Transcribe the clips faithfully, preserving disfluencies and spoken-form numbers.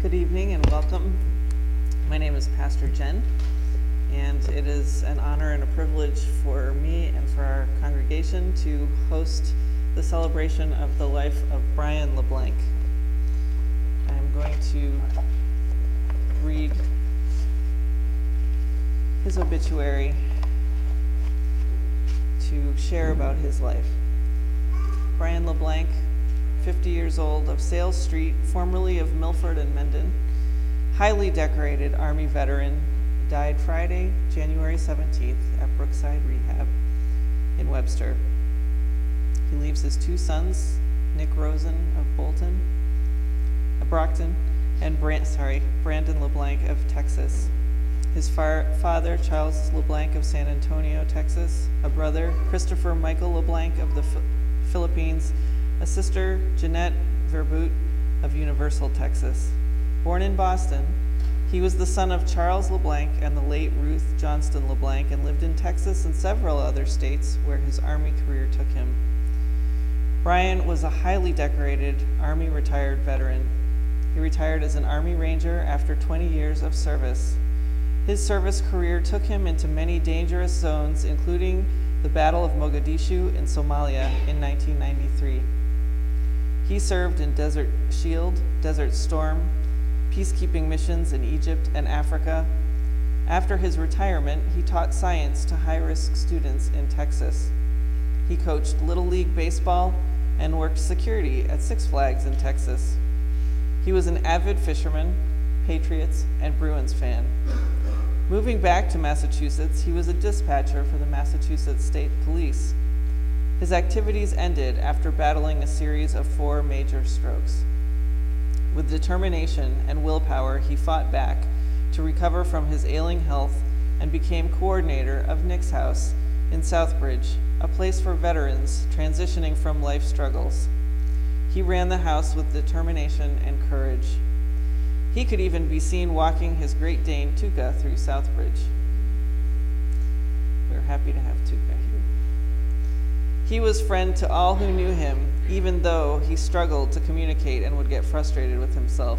Good evening and welcome. My name is Pastor Jen, and it is an honor and a privilege for me and for our congregation to host the celebration of the life of Brian LeBlanc. I'm going to read his obituary to share about his life. Brian LeBlanc, fifty years old, of Sales Street, formerly of Milford and Mendon, highly decorated Army veteran, died Friday, January seventeenth at Brookside Rehab in Webster. He leaves his two sons, Nick Rosen of Bolton, uh, Brockton, and Brand, sorry, Brandon LeBlanc of Texas. His far, father, Charles LeBlanc of San Antonio, Texas, a brother, Christopher Michael LeBlanc of the F- Philippines, a sister, Jeanette Verboot of Universal, Texas. Born in Boston, he was the son of Charles LeBlanc and the late Ruth Johnston LeBlanc, and lived in Texas and several other states where his Army career took him. Brian was a highly decorated Army retired veteran. He retired as an Army Ranger after twenty years of service. His service career took him into many dangerous zones, including the Battle of Mogadishu in Somalia in nineteen ninety-three. He served in Desert Shield, Desert Storm, peacekeeping missions in Egypt and Africa. After his retirement, he taught science to high-risk students in Texas. He coached Little League Baseball and worked security at Six Flags in Texas. He was an avid fisherman, Patriots, and Bruins fan. Moving back to Massachusetts, he was a dispatcher for the Massachusetts State Police. His activities ended after battling a series of four major strokes. With determination and willpower, he fought back to recover from his ailing health and became coordinator of Nick's House in Southbridge, a place for veterans transitioning from life struggles. He ran the house with determination and courage. He could even be seen walking his Great Dane, Tuka, through Southbridge. We're happy to have Tuka here. He was friend to all who knew him, even though he struggled to communicate and would get frustrated with himself.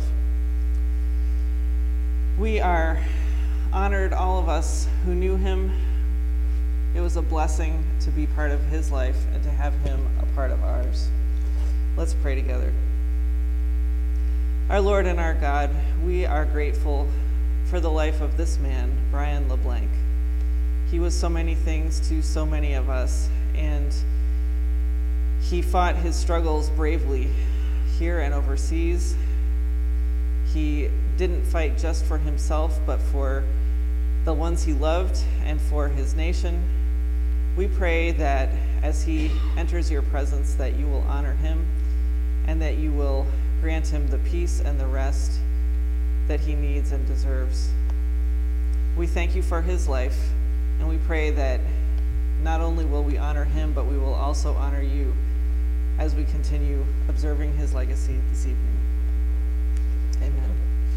We are honored, all of us who knew him. It was a blessing to be part of his life and to have him a part of ours. Let's pray together. Our Lord and our God, we are grateful for the life of this man, Brian LeBlanc. He was so many things to so many of us, and he fought his struggles bravely here and overseas. He didn't fight just for himself, but for the ones he loved and for his nation. We pray that as he enters your presence, that you will honor him and that you will grant him the peace and the rest that he needs and deserves. We thank you for his life, and we pray that not only will we honor him, but we will also honor you as we continue observing his legacy this evening. Amen.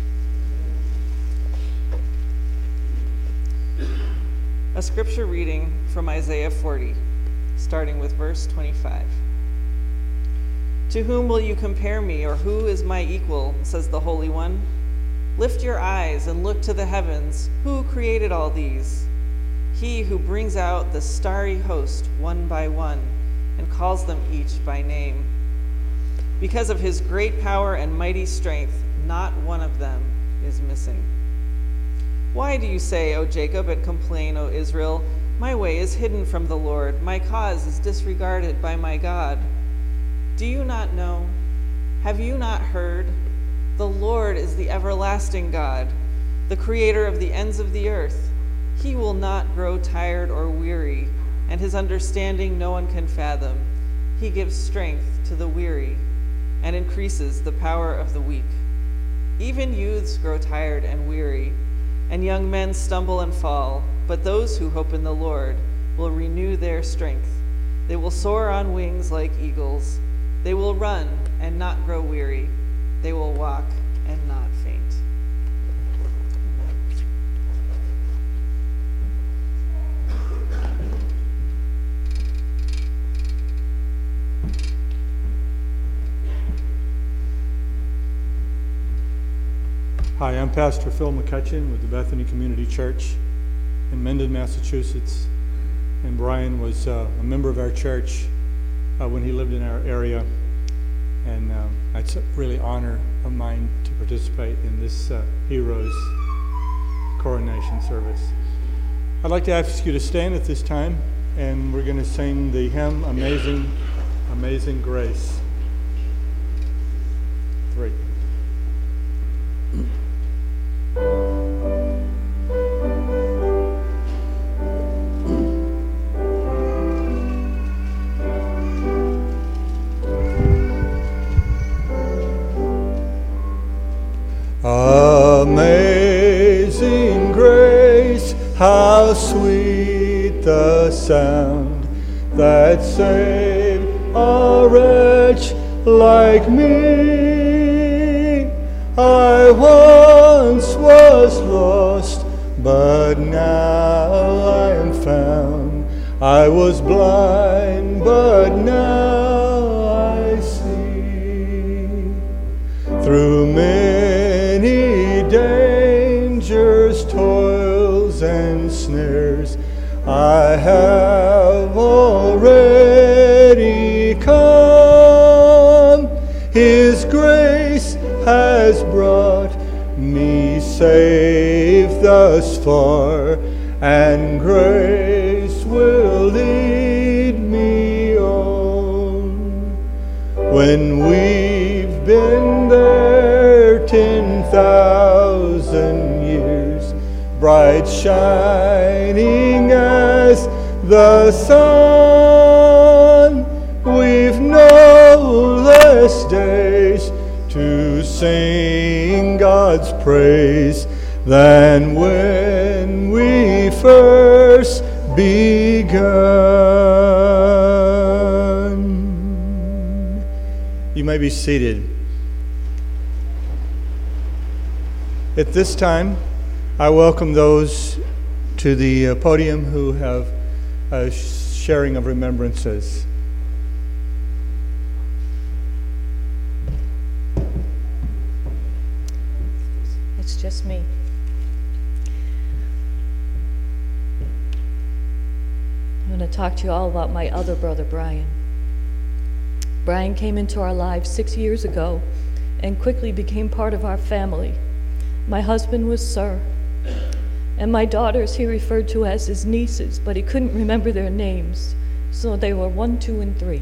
A scripture reading from Isaiah forty, starting with verse twenty-five. To whom will you compare me, or who is my equal, says the Holy One? Lift your eyes and look to the heavens. Who created all these? He who brings out the starry host one by one and calls them each by name. Because of his great power and mighty strength, not one of them is missing. Why do you say, O Jacob, and complain, O Israel? My way is hidden from the Lord. My cause is disregarded by my God. Do you not know? Have you not heard? The Lord is the everlasting God, the creator of the ends of the earth. He will not grow tired or weary, and his understanding no one can fathom. He gives strength to the weary and increases the power of the weak. Even youths grow tired and weary, and young men stumble and fall, but those who hope in the Lord will renew their strength. They will soar on wings like eagles. They will run and not grow weary. They will walk and not faint. Hi, I'm Pastor Phil McCutcheon with the Bethany Community Church in Mendon, Massachusetts. And Brian was uh, a member of our church uh, when he lived in our area. And um, it's a really honor of mine to participate in this uh, hero's coronation service. I'd like to ask you to stand at this time, and we're going to sing the hymn, Amazing, Amazing Grace. Three. Amazing grace, how sweet the sound that saved a wretch like me. I once was lost, but now I am found. I was blind, but now I see. Through many dangers, toils, and snares, I have already come. His grace has brought me safe thus far, and grace will lead me on. When we've been there ten thousand years, bright shining as the sun, we've no less days to sing God's praise than when we first begun. You may be seated. At this time, I welcome those to the uh, podium who have a sharing of remembrances. It's just me. I'm going to talk to you all about my other brother, Brian. Brian came into our lives six years ago and quickly became part of our family. My husband was Sir, and my daughters he referred to as his nieces, but he couldn't remember their names, so they were one, two, and three.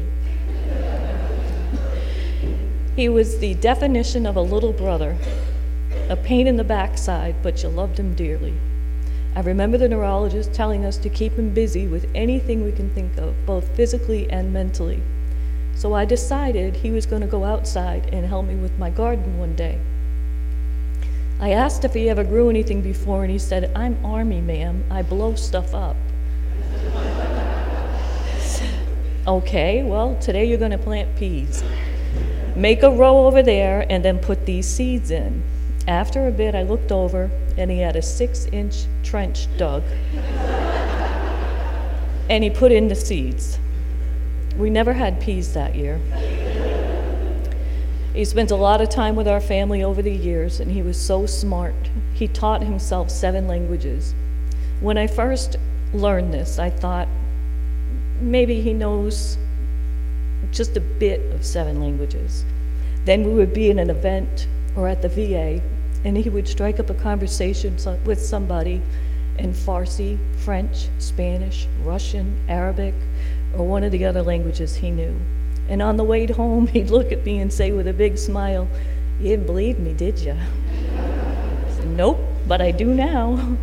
He was the definition of a little brother, a pain in the backside, but you loved him dearly. I remember the neurologist telling us to keep him busy with anything we can think of, both physically and mentally. So I decided he was going to go outside and help me with my garden one day. I asked if he ever grew anything before, and he said, "I'm Army, ma'am. I blow stuff up." Okay, well, today you're going to plant peas. Make a row over there and then put these seeds in. After a bit, I looked over, and he had a six-inch trench dug, and he put in the seeds. We never had peas that year. He spent a lot of time with our family over the years, and he was so smart. He taught himself seven languages. When I first learned this, I thought maybe he knows just a bit of seven languages. Then we would be in an event or at the V A, and he would strike up a conversation with somebody in Farsi, French, Spanish, Russian, Arabic, or one of the other languages he knew. And on the way home, he'd look at me and say with a big smile, "You didn't believe me, did you?" I said, "Nope, but I do now."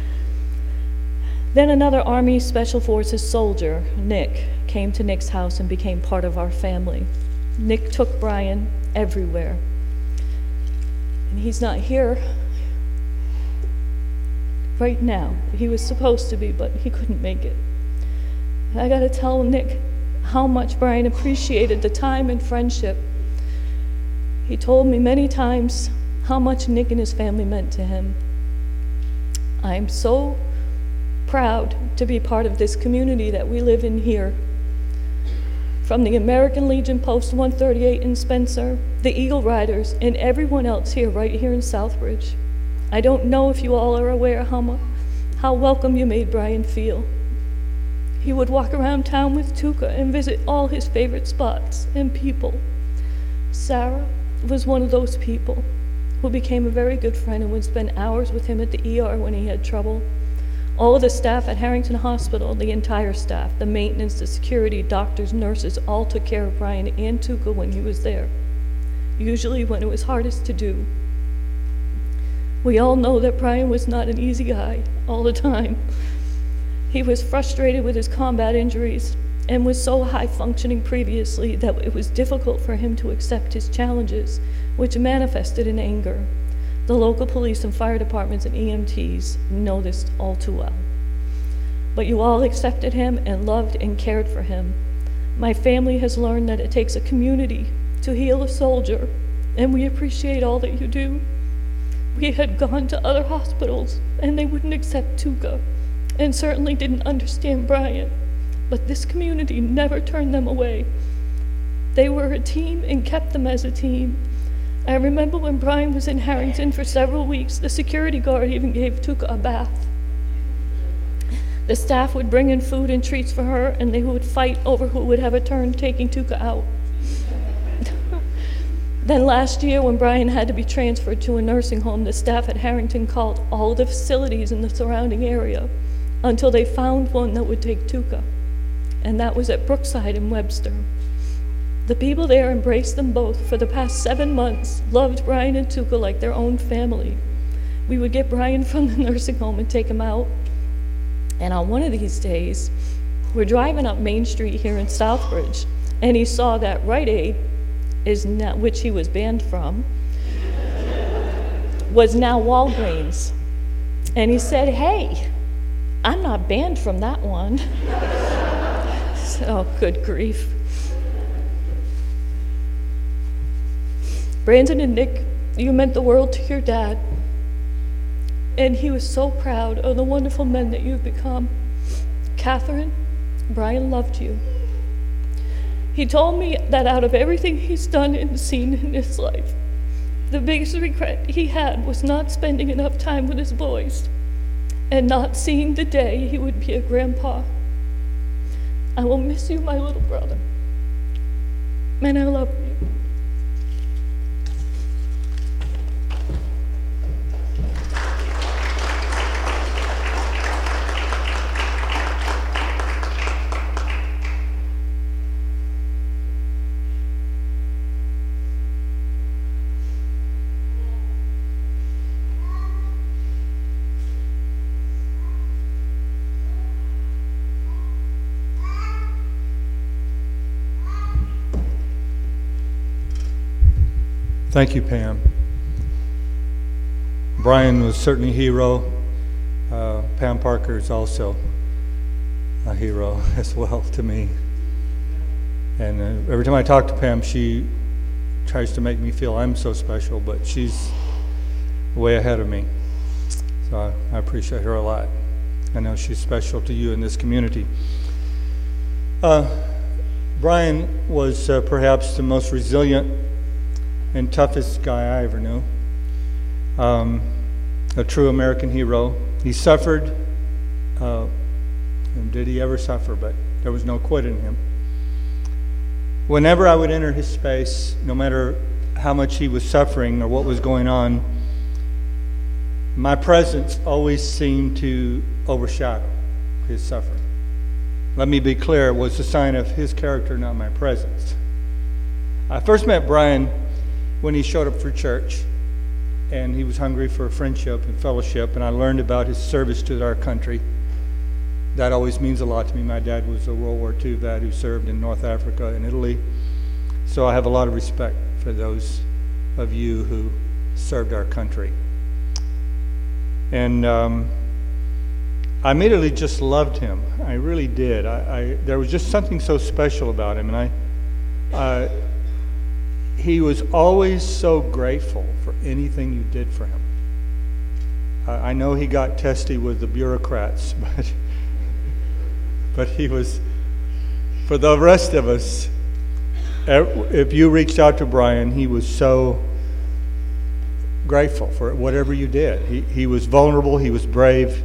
Then another Army Special Forces soldier, Nick, came to Nick's house and became part of our family. Nick took Brian everywhere. And he's not here right now. He was supposed to be, but he couldn't make it. And I gotta tell Nick how much Brian appreciated the time and friendship. He told me many times how much Nick and his family meant to him. I'm so proud to be part of this community that we live in here. From the American Legion Post one thirty-eight in Spencer, the Eagle Riders, and everyone else here, right here in Southbridge. I don't know if you all are aware how, mu- how welcome you made Brian feel. He would walk around town with Tuka and visit all his favorite spots and people. Sarah was one of those people who became a very good friend and would spend hours with him at the E R when he had trouble. All of the staff at Harrington Hospital, the entire staff, the maintenance, the security, doctors, nurses, all took care of Brian and Tuka when he was there, usually when it was hardest to do. We all know that Brian was not an easy guy all the time. He was frustrated with his combat injuries and was so high-functioning previously that it was difficult for him to accept his challenges, which manifested in anger. The local police and fire departments and E M Ts know this all too well. But you all accepted him and loved and cared for him. My family has learned that it takes a community to heal a soldier, and we appreciate all that you do. We had gone to other hospitals, and they wouldn't accept Tuka, and certainly didn't understand Brian. But this community never turned them away. They were a team and kept them as a team. I remember when Brian was in Harrington for several weeks, the security guard even gave Tuka a bath. The staff would bring in food and treats for her, and they would fight over who would have a turn taking Tuka out. Then last year, when Brian had to be transferred to a nursing home, the staff at Harrington called all the facilities in the surrounding area until they found one that would take Tuka, and that was at Brookside in Webster. The people there embraced them both for the past seven months, loved Brian and Tuka like their own family. We would get Brian from the nursing home and take him out, and on one of these days, we're driving up Main Street here in Southbridge, and he saw that Rite Aid, is not, which he was banned from, was now Walgreens. And he said, "Hey, I'm not banned from that one." Oh, good grief. Brandon and Nick, you meant the world to your dad. And he was so proud of the wonderful men that you've become. Catherine, Brian loved you. He told me that out of everything he's done and seen in his life, the biggest regret he had was not spending enough time with his boys and not seeing the day he would be a grandpa. I will miss you, my little brother, and I love you. Thank you, Pam. Brian was certainly a hero. Uh, Pam Parker is also a hero as well to me. And uh, every time I talk to Pam, she tries to make me feel I'm so special, but she's way ahead of me. So I, I appreciate her a lot. I know she's special to you in this community. Uh, Brian was uh, perhaps the most resilient and toughest guy I ever knew. Um, a true American hero. He suffered. Uh, and did he ever suffer? But there was no quit in him. Whenever I would enter his space, no matter how much he was suffering or what was going on, my presence always seemed to overshadow his suffering. Let me be clear, it was a sign of his character, not my presence. I first met Brian when he showed up for church, and he was hungry for friendship and fellowship, and I learned about his service to our country. That always means a lot to me. My dad was a World War Two vet who served in North Africa and Italy, so I have a lot of respect for those of you who served our country. And um, I immediately just loved him. I really did. I, I there was just something so special about him, and I. Uh, He was always so grateful for anything you did for him. I, I know he got testy with the bureaucrats, but but he was, for the rest of us, if you reached out to Brian, he was so grateful for whatever you did. He, he was vulnerable, he was brave,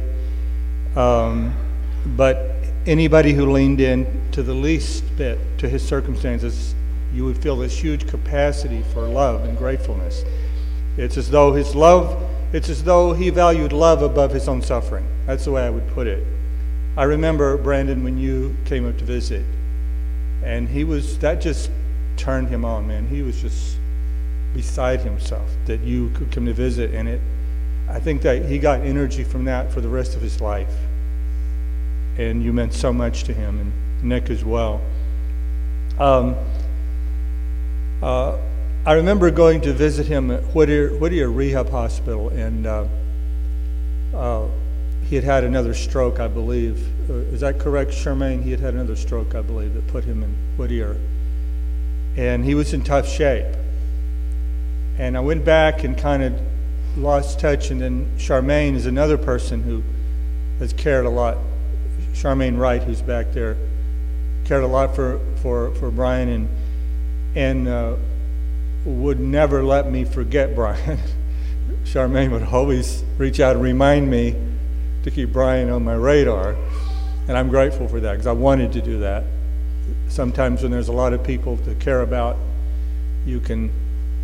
um, but anybody who leaned in to the least bit to his circumstances, you would feel this huge capacity for love and gratefulness. It's as though his love, it's as though he valued love above his own suffering. That's the way I would put it. I remember, Brandon, when you came up to visit, and he was, that just turned him on, man. He was just beside himself that you could come to visit, and it, I think that he got energy from that for the rest of his life. And you meant so much to him, and Nick as well. Um, uh, I remember going to visit him at Whittier, Whittier Rehab Hospital, and uh, uh, he had had another stroke, I believe. Uh, is that correct, Charmaine? He had had another stroke, I believe, that put him in Whittier. And he was in tough shape. And I went back and kind of lost touch, and then Charmaine is another person who has cared a lot. Charmaine Wright, who's back there, cared a lot for, for, for Brian, and, and uh, would never let me forget Brian. Charmaine would always reach out and remind me to keep Brian on my radar, and I'm grateful for that because I wanted to do that. Sometimes when there's a lot of people to care about, you can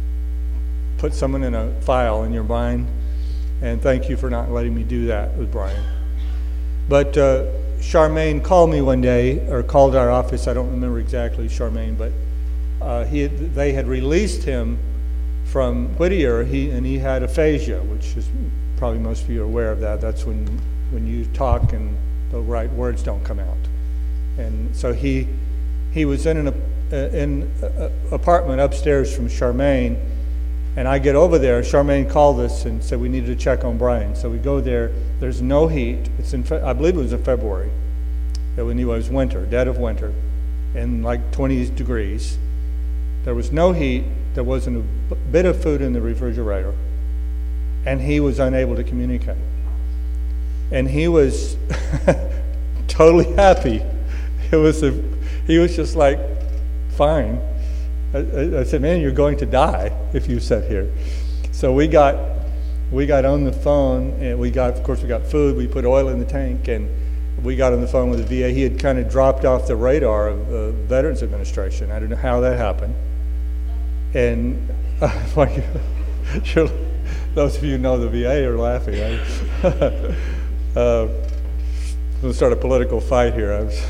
put someone in a file in your mind, and thank you for not letting me do that with Brian. But uh, Charmaine called me one day, or called our office, I don't remember exactly, Charmaine, but uh, he had, they had released him from Whittier, he, and he had aphasia, which is probably most of you are aware of that. That's when, when you talk and the right words don't come out. And so he he was in an uh, in a, a apartment upstairs from Charmaine, and I get over there. Charmaine called us and said we needed to check on Brian. So we go there. There's no heat. It's in Fe- I believe it was in February. It was winter, dead of winter, and like twenty degrees. There was no heat. There wasn't a b- bit of food in the refrigerator, and he was unable to communicate. And he was totally happy. It was a, he was just like, fine. I, I, I said, man, you're going to die if you sit here. So we got we got on the phone, and we got, of course, we got food. We put oil in the tank, and we got on the phone with the V A. He had kind of dropped off the radar of the Veterans Administration. I don't know how that happened. And uh, like, sure, those of you who know the V A are laughing. Right? uh, I'm going to start a political fight here. I was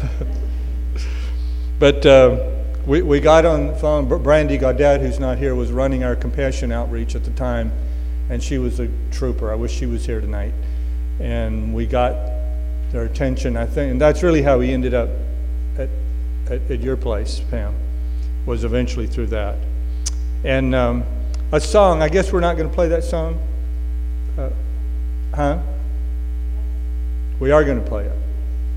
but uh, we, we got on the phone. Brandy Gaudet, who's not here, was running our compassion outreach at the time, and she was a trooper. I wish she was here tonight. And we got their attention, I think, and that's really how he ended up at, at, at your place, Pam, was eventually through that. And um, a song, I guess we're not going to play that song? Uh, huh? We are going to play it.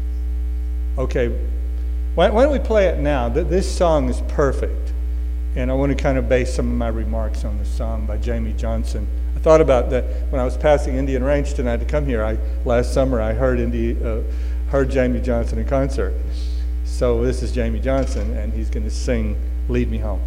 Okay. Why, why don't we play it now? This song is perfect. And I want to kind of base some of my remarks on this song by Jamie Johnson. I thought about that when I was passing Indian Range tonight to come here. I last summer I heard Indi, uh, heard Jamie Johnson in concert. So this is Jamie Johnson, and he's going to sing "Lead Me Home."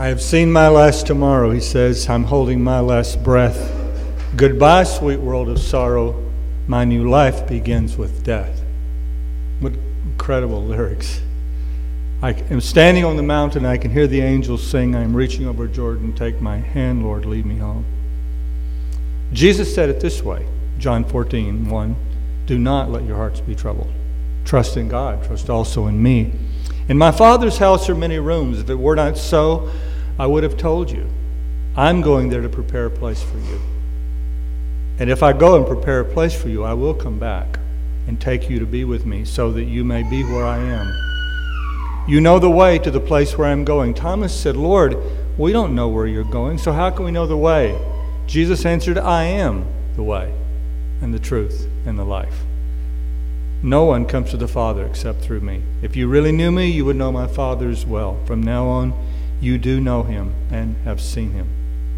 have seen my last tomorrow, he says. I'm holding my last breath. Goodbye, sweet world of sorrow. My new life begins with death. What incredible lyrics. I am standing on the mountain. I can hear the angels sing. I am reaching over Jordan. Take my hand, Lord, lead me home. Jesus said it this way, John fourteen, one. Do not let your hearts be troubled. Trust in God. Trust also in me. In my Father's house are many rooms. If it were not so, I would have told you. I'm going there to prepare a place for you. And if I go and prepare a place for you, I will come back and take you to be with me so that you may be where I am. You know the way to the place where I'm going. Thomas said, Lord, we don't know where you're going, so how can we know the way? Jesus answered, I am the way and the truth and the life. No one comes to the Father except through me. If you really knew me, you would know my Father as well. From now on, you do know him and have seen him.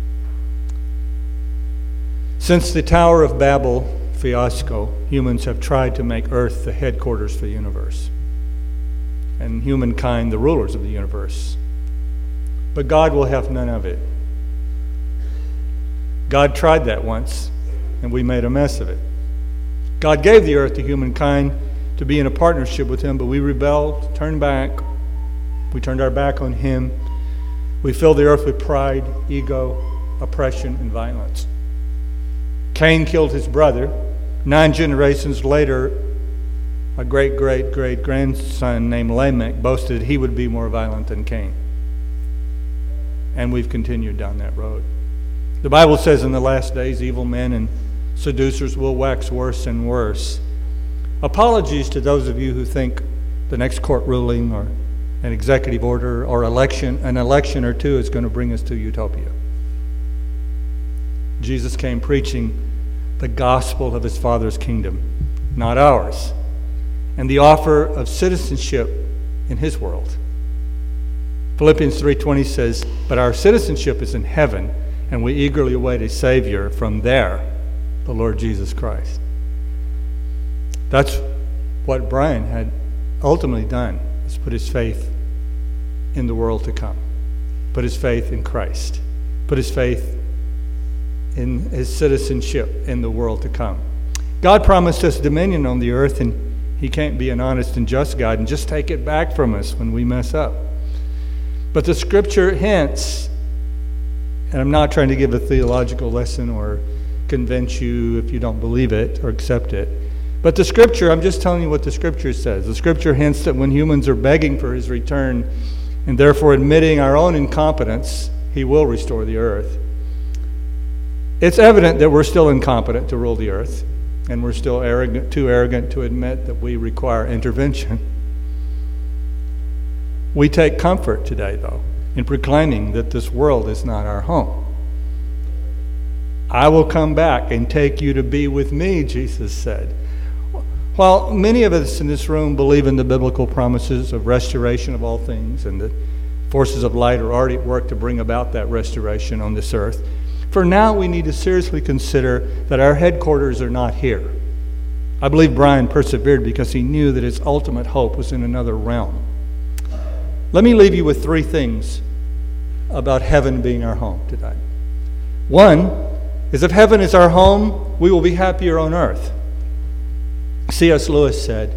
Since the Tower of Babel fiasco, humans have tried to make Earth the headquarters for the universe, and humankind the rulers of the universe. But God will have none of it. God tried that once, and we made a mess of it. God gave the earth to humankind to be in a partnership with him, but we rebelled, turned back. We turned our back on him. We filled the earth with pride, ego, oppression, and violence. Cain killed his brother. Nine generations later, a great, great, great grandson named Lamech boasted he would be more violent than Cain. And we've continued down that road. The Bible says in the last days, evil men and seducers will wax worse and worse. Apologies to those of you who think the next court ruling or an executive order or election, an election or two is going to bring us to utopia. Jesus came preaching the gospel of his Father's kingdom, not ours, and the offer of citizenship in his world. Philippians three twenty says, but our citizenship is in heaven, and we eagerly await a Savior from there, the Lord Jesus Christ. That's what Brian had ultimately done, is put his faith in the world to come, put his faith in Christ, put his faith in his citizenship in the world to come. God promised us dominion on the earth, and he can't be an honest and just God and just take it back from us when we mess up. But the scripture hints, and I'm not trying to give a theological lesson or convince you if you don't believe it or accept it, but the scripture, I'm just telling you what the scripture says. The scripture hints that when humans are begging for his return and therefore admitting our own incompetence, he will restore the earth. It's evident that we're still incompetent to rule the earth, and we're still arrogant, too arrogant to admit that we require intervention. We take comfort today, though, in proclaiming that this world is not our home. I will come back and take you to be with me, Jesus said. While many of us in this room believe in the biblical promises of restoration of all things, and the forces of light are already at work to bring about that restoration on this earth, for now we need to seriously consider that our headquarters are not here. I believe Brian persevered because he knew that his ultimate hope was in another realm. Let me leave you with three things about heaven being our home today. One is, if heaven is our home, we will be happier on earth. C S Lewis said,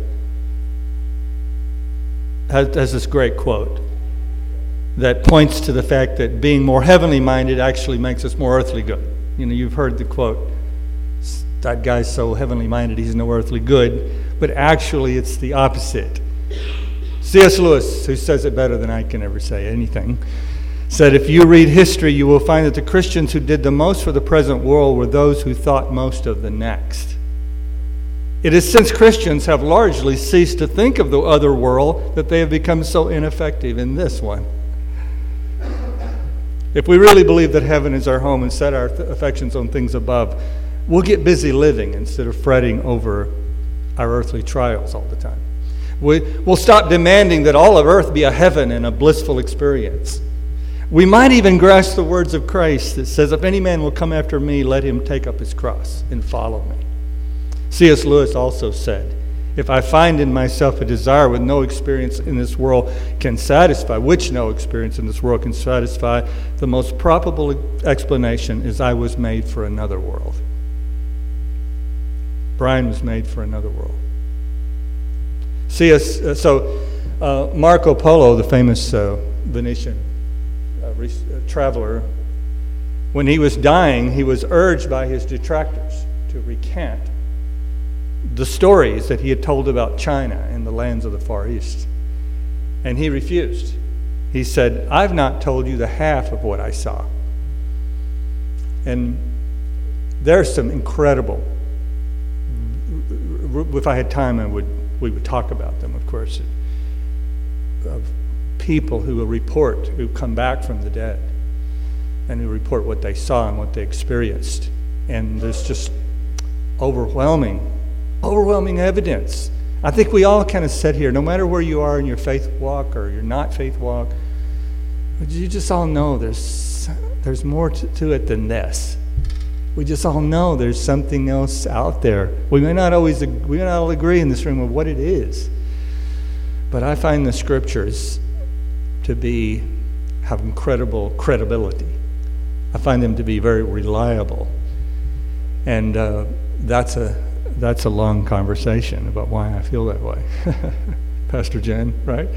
has, has this great quote that points to the fact that being more heavenly minded actually makes us more earthly good. You know, you've heard the quote, that guy's so heavenly minded he's no earthly good, but actually it's the opposite. C S Lewis, who says it better than I can ever say anything, said, if you read history, you will find that the Christians who did the most for the present world were those who thought most of the next. It is since Christians have largely ceased to think of the other world that they have become so ineffective in this one. If we really believe that heaven is our home and set our th- affections on things above, we'll get busy living instead of fretting over our earthly trials all the time. We, we'll stop demanding that all of earth be a heaven and a blissful experience. We might even grasp the words of Christ that says, if any man will come after me, let him take up his cross and follow me. C S Lewis also said, If I find in myself a desire with no experience in this world can satisfy, which no experience in this world can satisfy, the most probable explanation is I was made for another world. Brian was made for another world. See us, uh, so uh, Marco Polo, the famous uh, Venetian uh, re- uh, traveler, when he was dying, he was urged by his detractors to recant the stories that he had told about China and the lands of the Far East. And he refused. He said, I've not told you the half of what I saw. And there's some incredible, if I had time, I would we would talk about them, of course, of people who will report, who come back from the dead, and who report what they saw and what they experienced. And there's just overwhelming, overwhelming evidence. I think we all kind of sit here, no matter where you are in your faith walk or your not faith walk, but you just all know there's there's more to, to it than this. We just all know there's something else out there. We may not always we may not all agree in this room of what it is, but I find the scriptures to be have incredible credibility. I find them to be very reliable, and uh, that's a that's a long conversation about why I feel that way, Pastor Jen, right?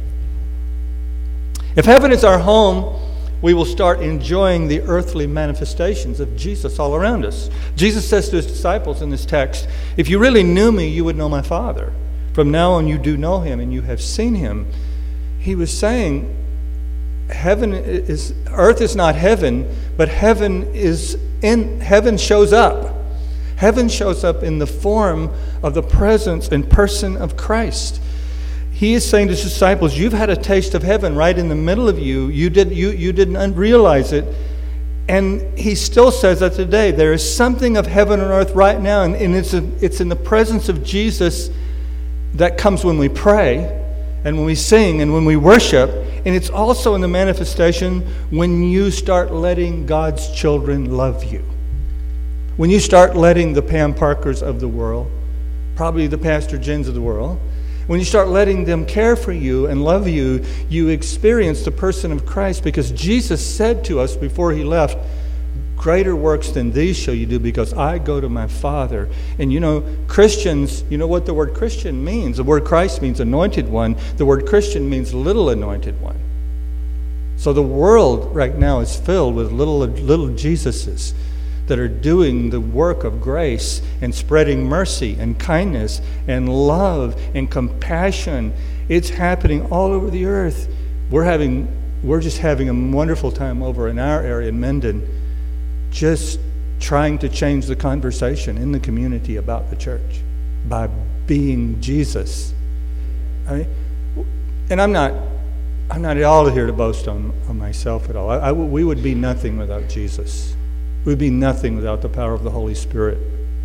If heaven is our home, we will start enjoying the earthly manifestations of Jesus all around us. Jesus says to his disciples in this text, if you really knew me, you would know my Father. From now on you do know him and you have seen him. He was saying, heaven is, earth is not heaven, but heaven is in, heaven shows up. Heaven shows up in the form of the presence and person of Christ. He is saying to his disciples, you've had a taste of heaven right in the middle of you. You, did, you, you didn't realize it. And he still says that today. There is something of heaven and earth right now, and, and it's, a, it's in the presence of Jesus that comes when we pray and when we sing and when we worship. And it's also in the manifestation when you start letting God's children love you. When you start letting the Pam Parkers of the world, probably the Pastor Jens of the world, when you start letting them care for you and love you, you experience the person of Christ, because Jesus said to us before he left, greater works than these shall you do, because I go to my Father. And you know, Christians, you know what the word Christian means? The word Christ means anointed one. The word Christian means little anointed one. So the world right now is filled with little, little Jesuses that are doing the work of grace and spreading mercy and kindness and love and compassion. It's happening all over the earth. We're having, we're just having a wonderful time over in our area in Mendon, just trying to change the conversation in the community about the church by being Jesus. I mean, and I'm not, I'm not at all here to boast on, on myself at all. I, I, we would be nothing without Jesus. We would be nothing without the power of the Holy Spirit.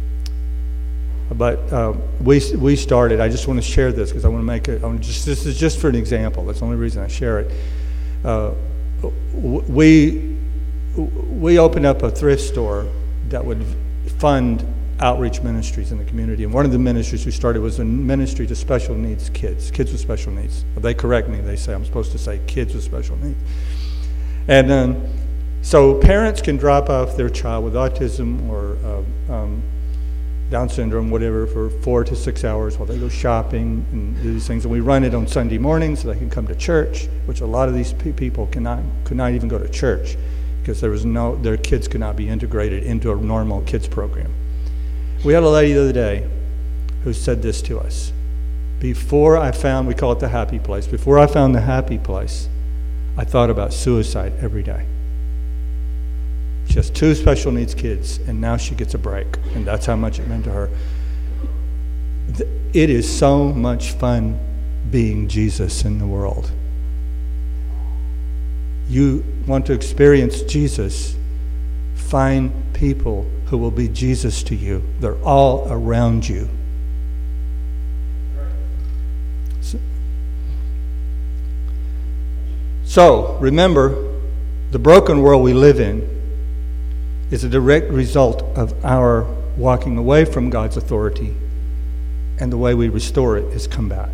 But uh, we we started. I just want to share this because I want to make it. I want to just this is just for an example. That's the only reason I share it. Uh, we we opened up a thrift store that would fund outreach ministries in the community. And one of the ministries we started was a ministry to special needs kids, kids with special needs. They correct me. They say I'm supposed to say kids with special needs. And um, so parents can drop off their child with autism or uh, um, Down syndrome, whatever, for four to six hours while they go shopping and do these things. And we run it on Sunday mornings so they can come to church, which a lot of these pe- people cannot could not even go to church because there was no their kids could not be integrated into a normal kids program. We had a lady the other day who said this to us. Before I found, we call it the happy place, before I found the happy place, I thought about suicide every day. She has two special needs kids, and now she gets a break, and that's how much it meant to her. It is so much fun being Jesus in the world. You want to experience Jesus, find people who will be Jesus to you. They're all around you. So, so remember, the broken world we live in is a direct result of our walking away from God's authority And the way we restore it is come back.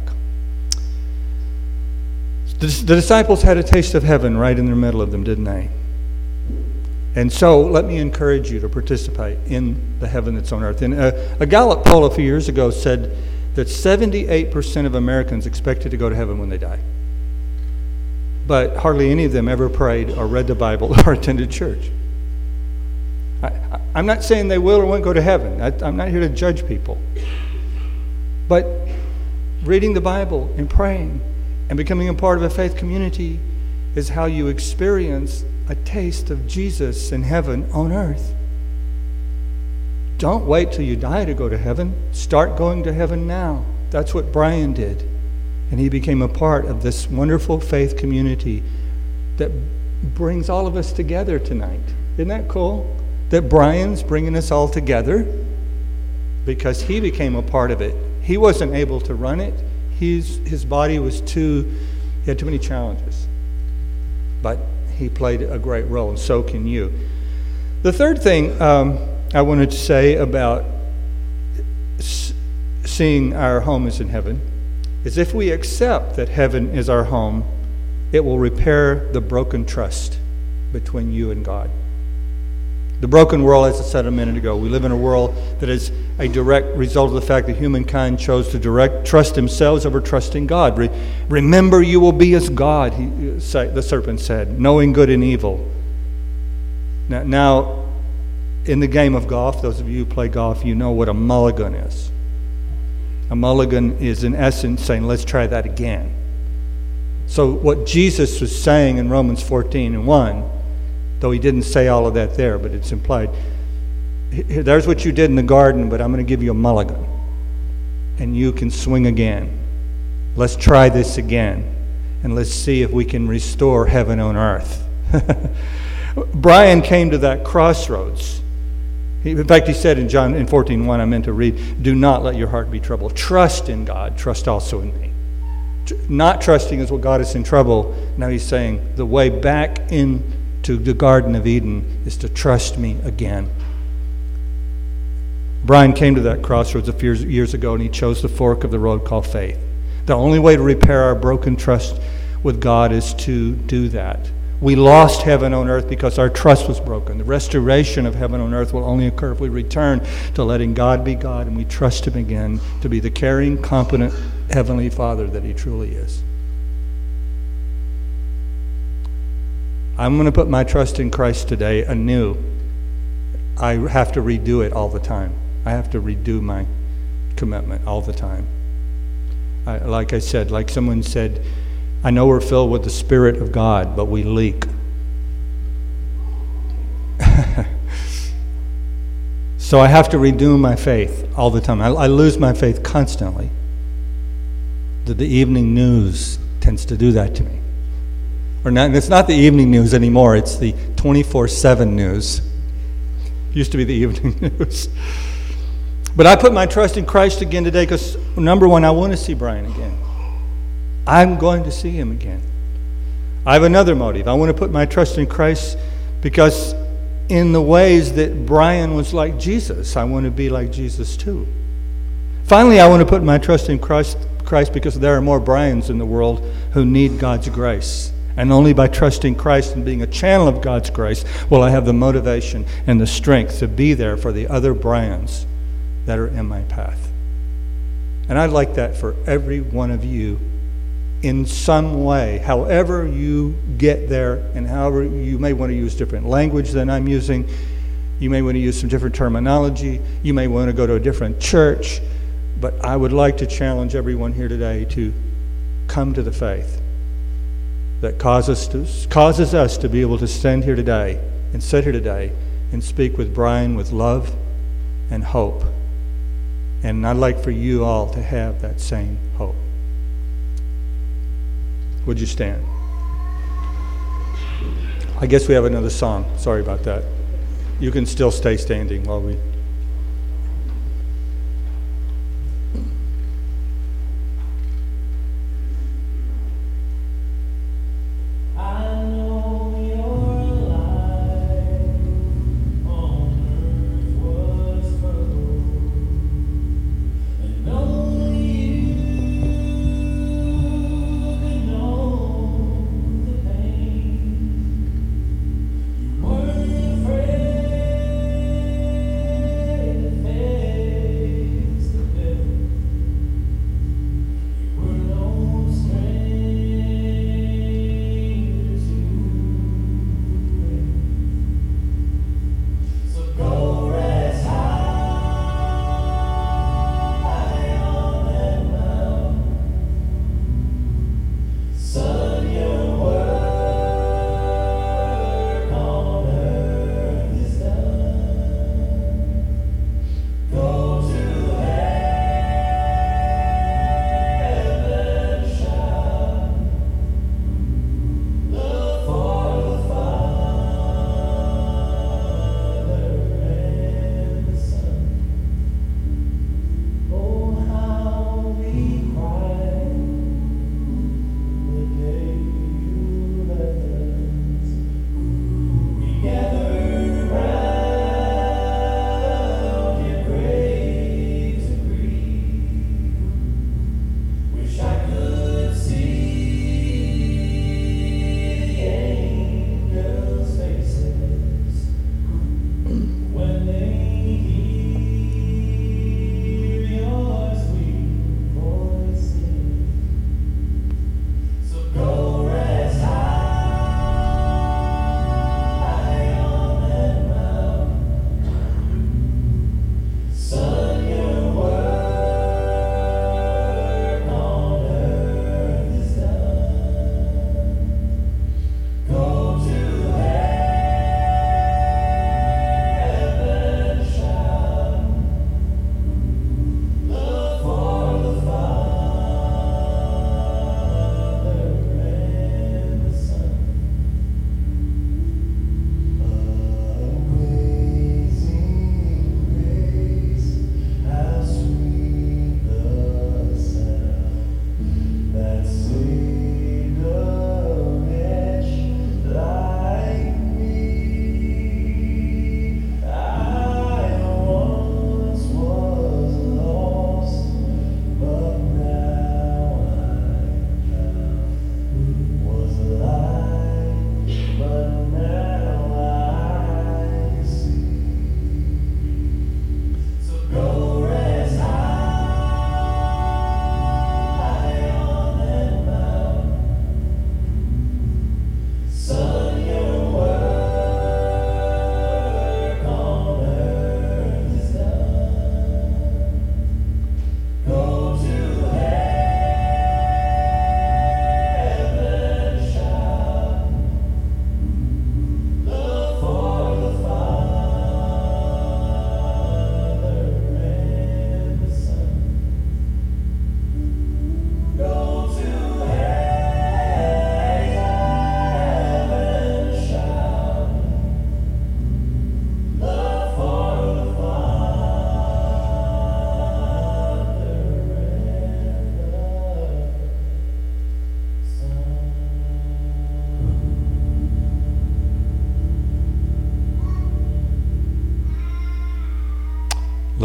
The, the disciples had a taste of heaven right in the middle of them, didn't they? And so let me encourage you to participate in the heaven that's on earth. And a, a Gallup poll a few years ago said that seventy-eight percent of Americans expected to go to heaven when they die. But hardly any of them ever prayed or read the Bible or attended church. I, I, I'm not saying they will or won't go to heaven. I, I'm not here to judge people. But reading the Bible and praying and becoming a part of a faith community is how you experience a taste of Jesus in heaven on earth. Don't wait till you die to go to heaven. Start going to heaven now. That's what Brian did. And he became a part of this wonderful faith community that brings all of us together tonight. Isn't that cool? That Brian's bringing us all together because he became a part of it. He wasn't able to run it. He's, his body was too, he had too many challenges. But he played a great role, and so can you. The third thing um, I wanted to say about s- seeing our home is in heaven is if we accept that heaven is our home, it will repair the broken trust between you and God. The broken world, as I said a minute ago, we live in a world that is a direct result of the fact that humankind chose to direct trust themselves over trusting God. Re- remember, you will be as God, he, the serpent said, knowing good and evil. Now, now, in the game of golf, those of you who play golf, you know what a mulligan is. A mulligan is, in essence, saying, let's try that again. So what Jesus was saying in Romans fourteen and one, though he didn't say all of that there, but it's implied. There's what you did in the garden, but I'm going to give you a mulligan. And you can swing again. Let's try this again. And let's see if we can restore heaven on earth. Brian came to that crossroads. He, in fact, he said in John in fourteen one, I meant to read, do not let your heart be troubled. Trust in God. Trust also in me. Not trusting is what got us in trouble. Now he's saying the way back in to the Garden of Eden is to trust me again. Brian came to that crossroads a few years ago, and he chose the fork of the road called faith. The only way to repair our broken trust with God is to do that. We lost heaven on earth because our trust was broken. The restoration of heaven on earth will only occur if we return to letting God be God and we trust him again to be the caring, competent Heavenly Father that he truly is. I'm going to put my trust in Christ today anew. I have to redo it all the time. I have to redo my commitment all the time. I, like I said, like someone said, I know we're filled with the Spirit of God, but we leak. So I have to renew my faith all the time. I, I lose my faith constantly. The, the evening news tends to do that to me. Or not, it's not the evening news anymore, it's the twenty-four seven news. It used to be the evening news. But I put my trust in Christ again today because, number one, I want to see Brian again. I'm going to see him again. I have another motive. I want to put my trust in Christ because in the ways that Brian was like Jesus, I want to be like Jesus too. Finally, I want to put my trust in Christ, Christ because there are more Brians in the world who need God's grace. And only by trusting Christ and being a channel of God's grace will I have the motivation and the strength to be there for the other Brians that are in my path. And I'd like that for every one of you in some way, however you get there, and however you may want to use different language than I'm using. You may want to use some different terminology. You may want to go to a different church. But I would like to challenge everyone here today to come to the faith that causes, to, causes us to be able to stand here today and sit here today and speak with Brian with love and hope. And I'd like for you all to have that same hope. Would you stand? I guess we have another song. Sorry about that. You can still stay standing while we... No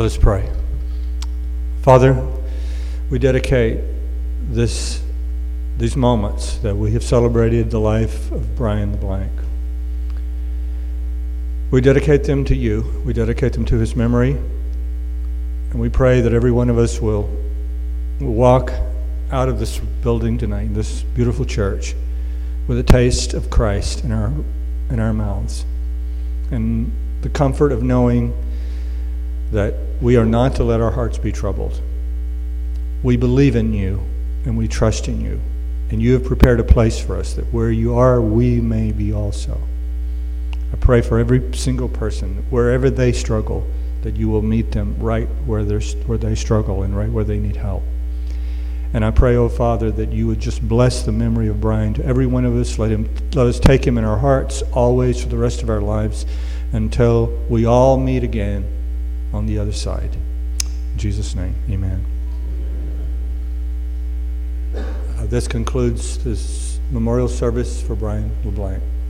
Let us pray. Father, we dedicate this, these moments that we have celebrated the life of Brian LeBlanc. We dedicate them to you. We dedicate them to his memory. And we pray that every one of us will, will walk out of this building tonight, this beautiful church, with a taste of Christ in our, in our mouths. And the comfort of knowing that we are not to let our hearts be troubled. We believe in you and we trust in you. And you have prepared a place for us that where you are, we may be also. I pray for every single person, wherever they struggle, that you will meet them right where, where they struggle and right where they need help. And I pray, oh Father, that you would just bless the memory of Brian to every one of us. Let him, let us take him in our hearts always for the rest of our lives until we all meet again on the other side. In Jesus' name, amen. Uh, this concludes this memorial service for Brian LeBlanc.